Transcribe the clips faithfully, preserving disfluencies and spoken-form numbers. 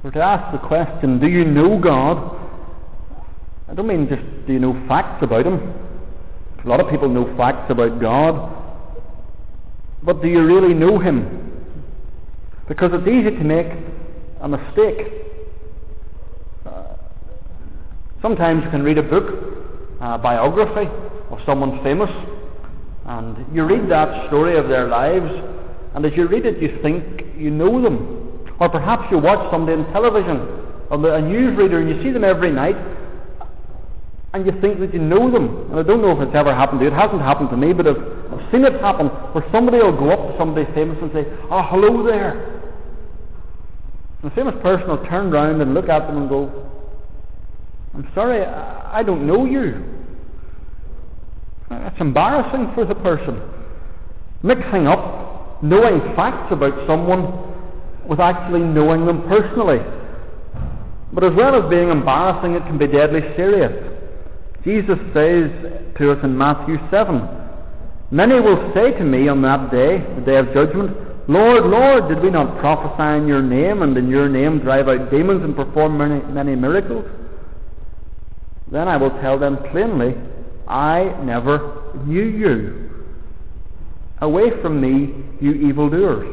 Or to ask the question, do you know God? I don't mean just do you know facts about Him. A lot of people know facts about God. But do you really know Him? Because it's easy to make a mistake. Uh, sometimes you can read a book, a biography of someone famous, and you read that story of their lives, and as you read it you think you know them. Or perhaps you watch somebody on television, or a newsreader, and you see them every night, and you think that you know them. And I don't know if it's ever happened to you. It hasn't happened to me, but I've, I've seen it happen, where somebody will go up to somebody famous and say, "Oh, hello there." And the famous person will turn round and look at them and go, "I'm sorry, I, I don't know you." It's embarrassing for the person. Mixing up knowing facts about someone with actually knowing them personally. But as well as being embarrassing, it can be deadly serious. Jesus says to us in Matthew seven, "Many will say to me on that day, the day of judgment, 'Lord, Lord, did we not prophesy in your name, and in your name drive out demons and perform many, many miracles?' Then I will tell them plainly, 'I never knew you. Away from me, you evildoers.'"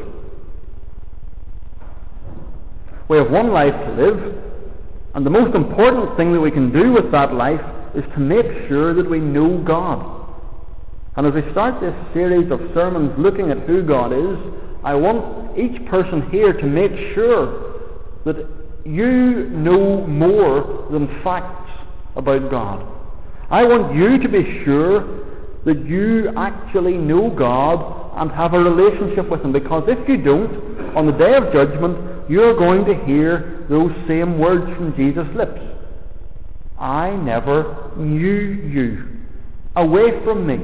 We have one life to live, and the most important thing that we can do with that life is to make sure that we know God. And as we start this series of sermons looking at who God is, I want each person here to make sure that you know more than facts about God. I want you to be sure that you actually know God and have a relationship with Him, because if you don't, on the day of judgment, you're going to hear those same words from Jesus' lips. "I never knew you. Away from me."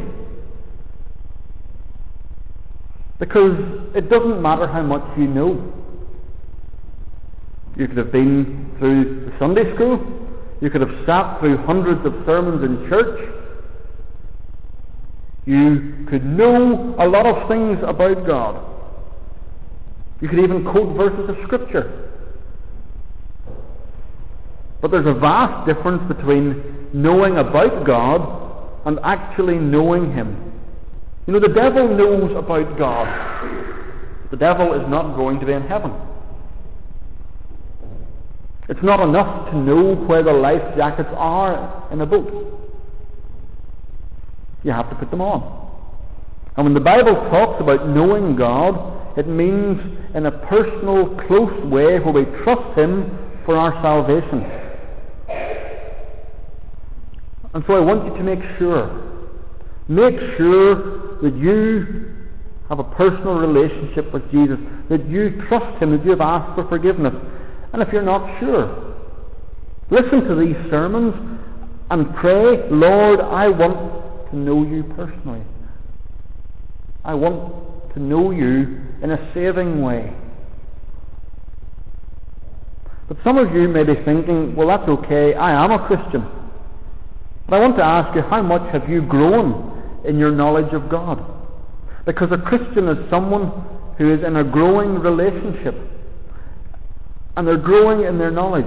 Because it doesn't matter how much you know. You could have been through the Sunday school. You could have sat through hundreds of sermons in church. You could know a lot of things about God. You could even quote verses of Scripture. But there's a vast difference between knowing about God and actually knowing Him. You know, the devil knows about God. The devil is not going to be in heaven. It's not enough to know where the life jackets are in a boat. You have to put them on. And when the Bible talks about knowing God, it means in a personal, close way where we trust Him for our salvation. And so I want you to make sure, make sure that you have a personal relationship with Jesus, that you trust Him, that you have asked for forgiveness. And if you're not sure, listen to these sermons and pray, "Lord, I want to know you personally. I want to know you in a saving way." But some of you may be thinking, "Well, that's okay, I am a Christian." But I want to ask you, how much have you grown in your knowledge of God? Because a Christian is someone who is in a growing relationship, and they're growing in their knowledge.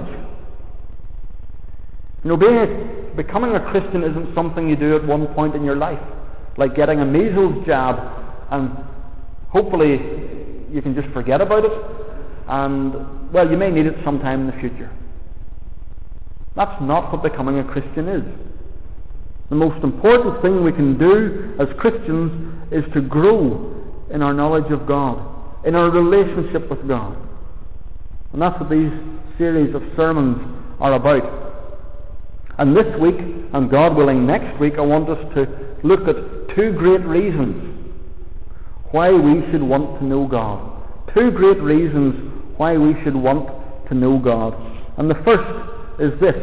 You know, being a, becoming a Christian isn't something you do at one point in your life, like getting a measles jab, and hopefully you can just forget about it, and, well, you may need it sometime in the future. That's not what becoming a Christian is. The most important thing we can do as Christians is to grow in our knowledge of God, in our relationship with God. And that's what these series of sermons are about. And this week, and God willing next week, I want us to look at two great reasons why we should want to know God. Two great reasons why we should want to know God. And the first is this: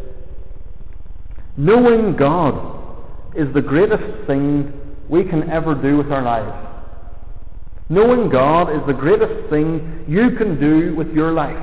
knowing God is the greatest thing we can ever do with our lives. Knowing God is the greatest thing you can do with your life.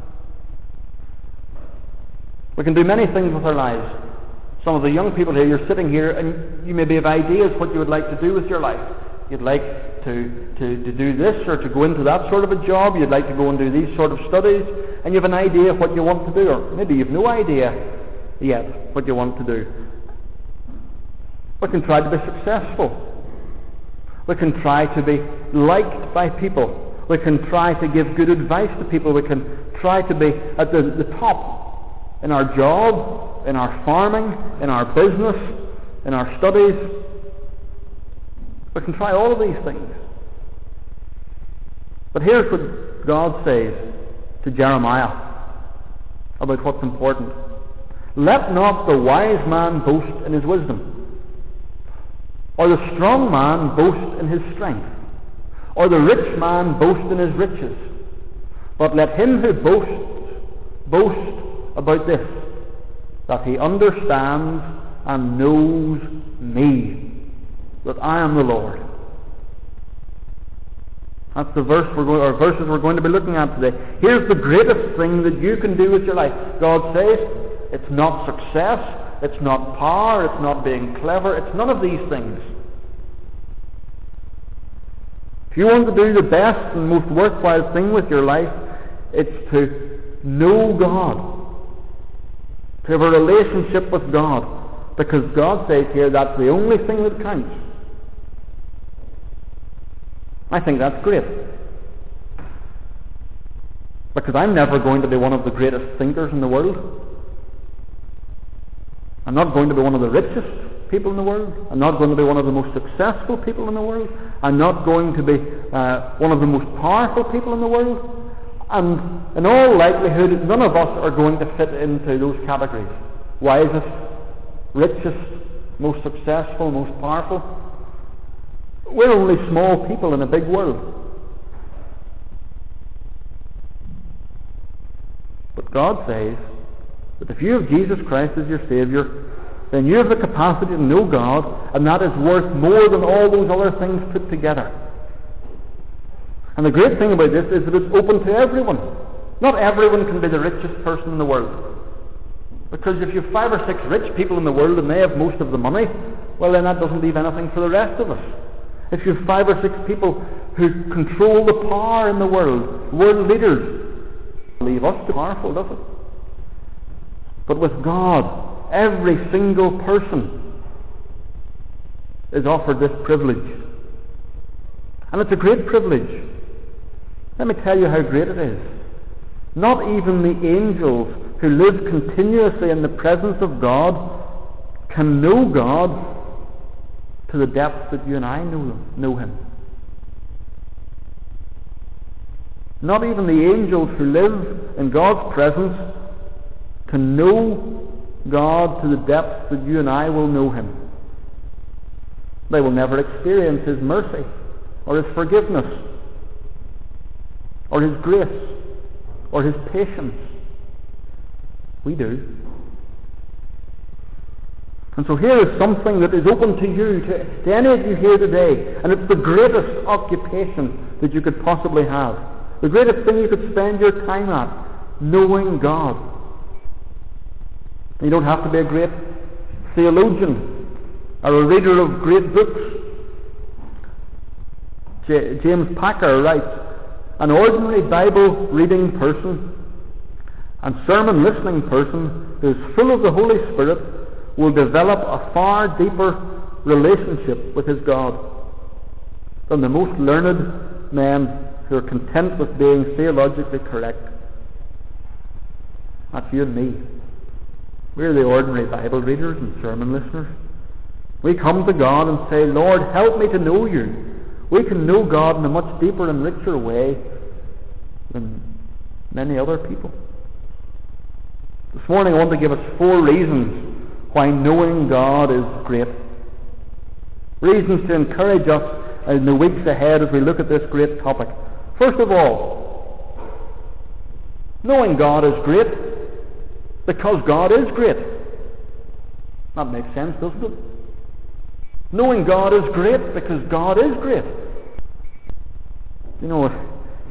We can do many things with our lives. Some of the young people here, you're sitting here and you maybe have ideas what you would like to do with your life. You'd like to, to, to do this or to go into that sort of a job. You'd like to go and do these sort of studies. And you have an idea of what you want to do. Or maybe you have no idea yet what you want to do. We can try to be successful. We can try to be liked by people. We can try to give good advice to people. We can try to be at the, the top in our job, in our farming, in our business, in our studies. We can try all of these things. But here's what God says to Jeremiah about what's important. Let not the wise man boast in his wisdom, or the strong man boast in his strength, or the rich man boast in his riches. But let him who boasts boast about this, that he understands and knows me, that I am the Lord. That's the verse we're going, or verses we're going to be looking at today. Here's the greatest thing that you can do with your life. God says it's not success, it's not power, it's not being clever, it's none of these things. If you want to do the best and most worthwhile thing with your life, it's to know God, to have a relationship with God, because God says here that's the only thing that counts. I think that's great, because I'm never going to be one of the greatest thinkers in the world. I'm not going to be one of the richest people in the world. I'm not going to be one of the most successful people in the world. I'm not going to be uh, one of the most powerful people in the world. And in all likelihood, none of us are going to fit into those categories. Wisest, richest, most successful, most powerful. We're only small people in a big world. But God says that if you have Jesus Christ as your Saviour, then you have the capacity to know God, and that is worth more than all those other things put together. And the great thing about this is that it's open to everyone. Not everyone can be the richest person in the world. Because if you have five or six rich people in the world and they have most of the money, well then that doesn't leave anything for the rest of us. If you have five or six people who control the power in the world, world leaders, leave us too powerful, does it? But with God, every single person is offered this privilege. And it's a great privilege. Let me tell you how great it is. Not even the angels who live continuously in the presence of God can know God to the depth that you and I know, know Him. Not even the angels who live in God's presence can know God to the depth that you and I will know Him. They will never experience His mercy or His forgiveness or His grace or His patience. We do. And so here is something that is open to you, to, to any of you here today, and it's the greatest occupation that you could possibly have. The greatest thing you could spend your time at, knowing God. You don't have to be a great theologian or a reader of great books. J- James Packer writes, an ordinary Bible reading person and sermon listening person who is full of the Holy Spirit will develop a far deeper relationship with his God than the most learned men who are content with being theologically correct. That's you and me. We're the ordinary Bible readers and sermon listeners. We come to God and say, Lord, help me to know you. We can know God in a much deeper and richer way than many other people. This morning I want to give us four reasons why knowing God is great. Reasons to encourage us in the weeks ahead as we look at this great topic. First of all, knowing God is great because God is great. That makes sense, doesn't it? Knowing God is great because God is great. You know,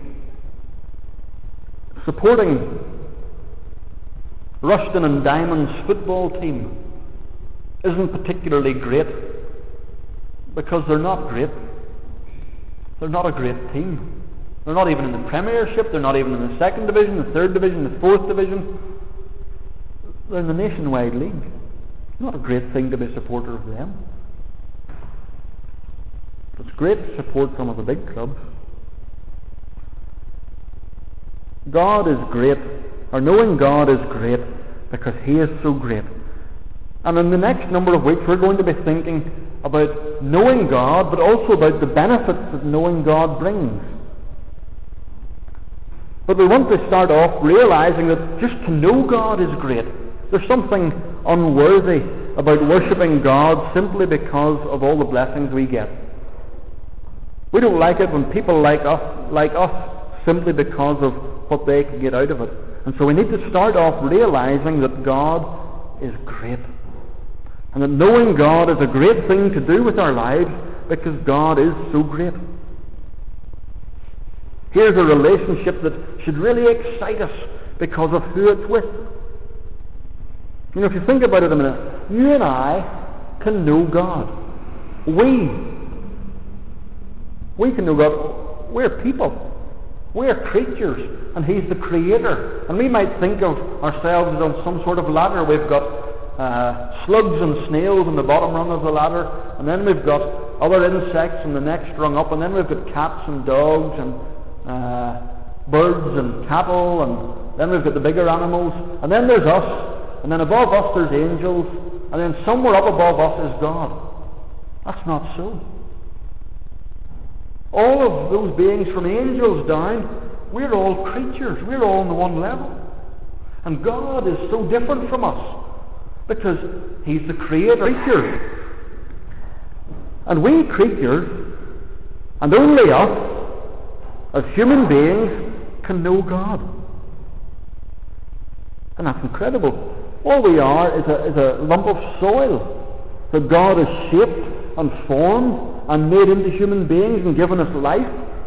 supporting Rushton and Diamond's football team isn't particularly great because they're not great. They're not a great team. They're not even in the Premiership. They're not even in the second division, the third division, the fourth division. They're in the nationwide league. It's not a great thing to be a supporter of them. It's great to support some of the big clubs. God is great, or knowing God is great because He is so great. And in the next number of weeks we're going to be thinking about knowing God, but also about the benefits that knowing God brings. But we want to start off realizing that just to know God is great. There's something unworthy about worshipping God simply because of all the blessings we get. We don't like it when people like us, like us simply because of what they can get out of it. And so we need to start off realizing that God is great. And that knowing God is a great thing to do with our lives because God is so great. Here's a relationship that should really excite us because of who it's with. You know, if you think about it a minute, you and I can know God. We, we can know God. We're people. We're creatures, and He's the Creator. And we might think of ourselves as on some sort of ladder. We've got uh, slugs and snails on the bottom rung of the ladder, and then we've got other insects on the next rung up, and then we've got cats and dogs and uh, birds and cattle, and then we've got the bigger animals, and then there's us, and then above us there's angels, and then somewhere up above us is God. That's not so. All of those beings from angels down, we're all creatures. We're all on the one level. And God is so different from us because He's the Creator creature. And we creatures, and only us, as human beings, can know God. And that's incredible. All we are is a, is a lump of soil that God has shaped and formed and made into human beings and given us life.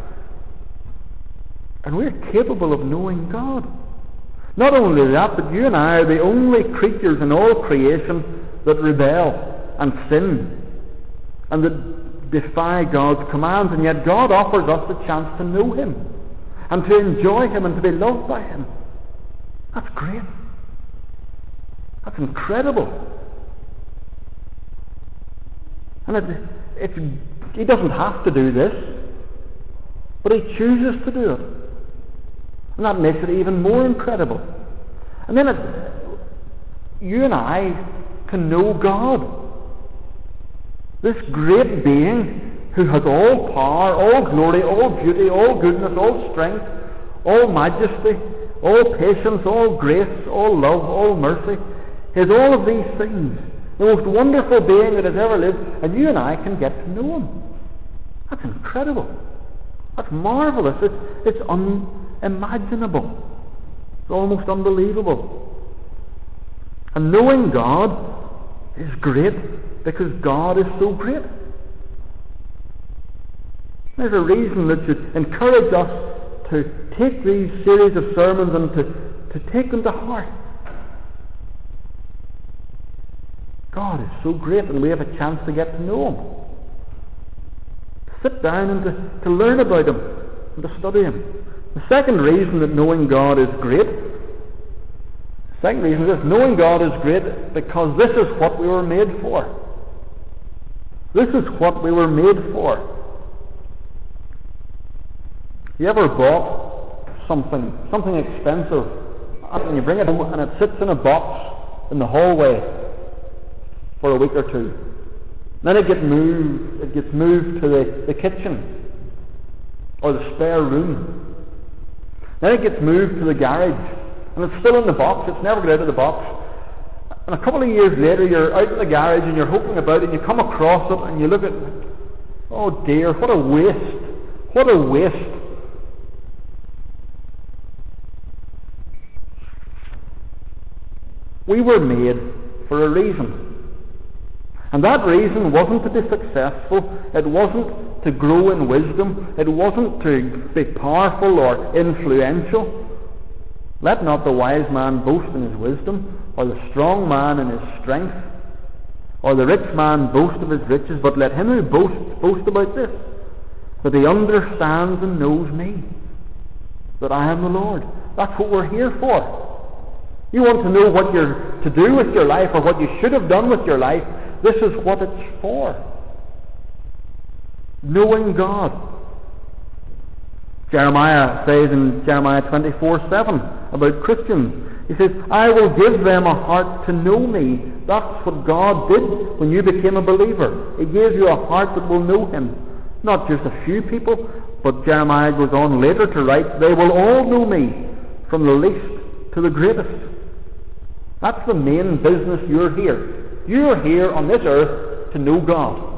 And we're capable of knowing God. Not only that, but you and I are the only creatures in all creation that rebel and sin and that defy God's commands, and yet God offers us the chance to know Him and to enjoy Him and to be loved by Him. That's great. That's incredible. And it, it's, He doesn't have to do this, but He chooses to do it. And that makes it even more incredible. And then it, you and I can know God. This great being who has all power, all glory, all beauty, all goodness, all strength, all majesty, all patience, all grace, all love, all mercy. He has all of these things. The most wonderful being that has ever lived, and you and I can get to know Him. That's incredible. That's marvelous. It's, it's unimaginable. It's almost unbelievable. And knowing God is great because God is so great. There's a reason that should encourage us to take these series of sermons and to, to take them to heart. God is so great, and we have a chance to get to know Him. To sit down and to, to learn about Him and to study Him. The second reason that knowing God is great, the second reason is knowing God is great because this is what we were made for. This is what we were made for. You ever bought something, something expensive, and you bring it home and it sits in a box in the hallway for a week or two. Then it gets moved, it gets moved to the, the kitchen or the spare room. Then it gets moved to the garage, and it's still in the box, it's never got out of the box. And a couple of years later you're out in the garage and you're hoping about it, and you come across it and you look at, oh dear, what a waste, what a waste. We were made for a reason. And that reason wasn't to be successful, it wasn't to grow in wisdom, it wasn't to be powerful or influential. Let not the wise man boast in his wisdom, or the strong man in his strength, or the rich man boast of his riches, but let him who boasts boast about this, that he understands and knows me, that I am the Lord. That's what we're here for. You want to know what you're to do with your life, or what you should have done with your life, this is what it's for. Knowing God. Jeremiah says in Jeremiah twenty-four seven about Christians, he says, I will give them a heart to know me. That's what God did when you became a believer. He gave you a heart that will know him. Not just a few people, but Jeremiah goes on later to write, they will all know me, from the least to the greatest. That's the main business you're here. You're here on this earth to know God.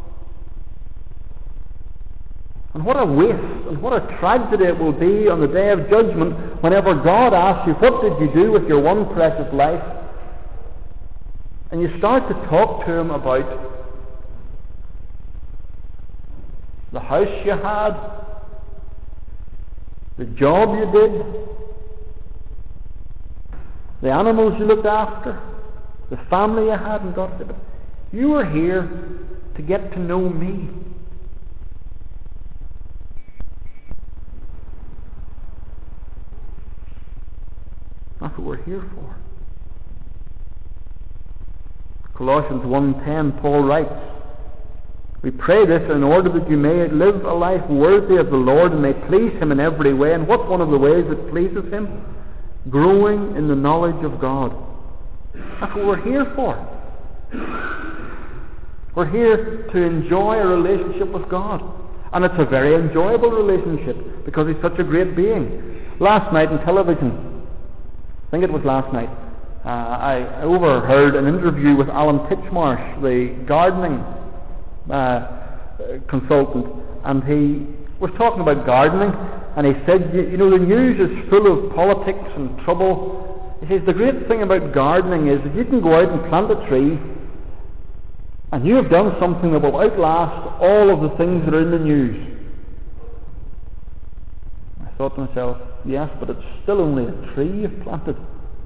And what a waste and what a tragedy it will be on the day of judgment whenever God asks you, what did you do with your one precious life? And you start to talk to him about the house you had, the job you did, the animals you looked after, the family you had, and God said, you are here to get to know me. That's what we're here for. Colossians one ten, Paul writes, we pray this in order that you may live a life worthy of the Lord and may please him in every way. And what's one of the ways that pleases him? Growing in the knowledge of God. That's what we're here for. We're here to enjoy a relationship with God. And it's a very enjoyable relationship because he's such a great being. Last night on television, I think it was last night, uh, I overheard an interview with Alan Titchmarsh, the gardening uh, consultant, and he was talking about gardening, and he said, you, you know, the news is full of politics and trouble. He says, the great thing about gardening is that you can go out and plant a tree, and you have done something that will outlast all of the things that are in the news. I thought to myself, yes, but it's still only a tree you've planted.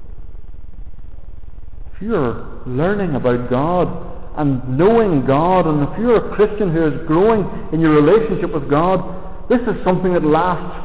If you're learning about God and knowing God, and if you're a Christian who is growing in your relationship with God, this is something that lasts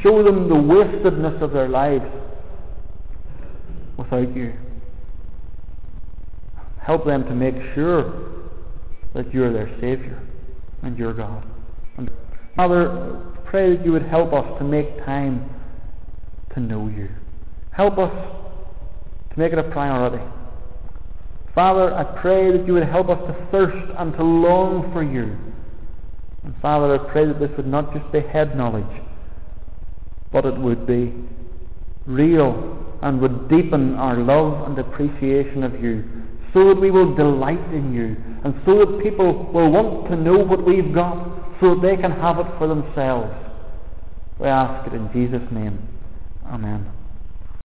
show them the wastedness of their lives without you. Help them to make sure that you're their Saviour and your God. And Father, pray that you would help us to make time to know you. Help us to make it a priority. Father, I pray that you would help us to thirst and to long for you. And Father, I pray that this would not just be head knowledge, but it would be real and would deepen our love and appreciation of you, so that we will delight in you, and so that people will want to know what we've got, so that they can have it for themselves. We ask it in Jesus' name. Amen.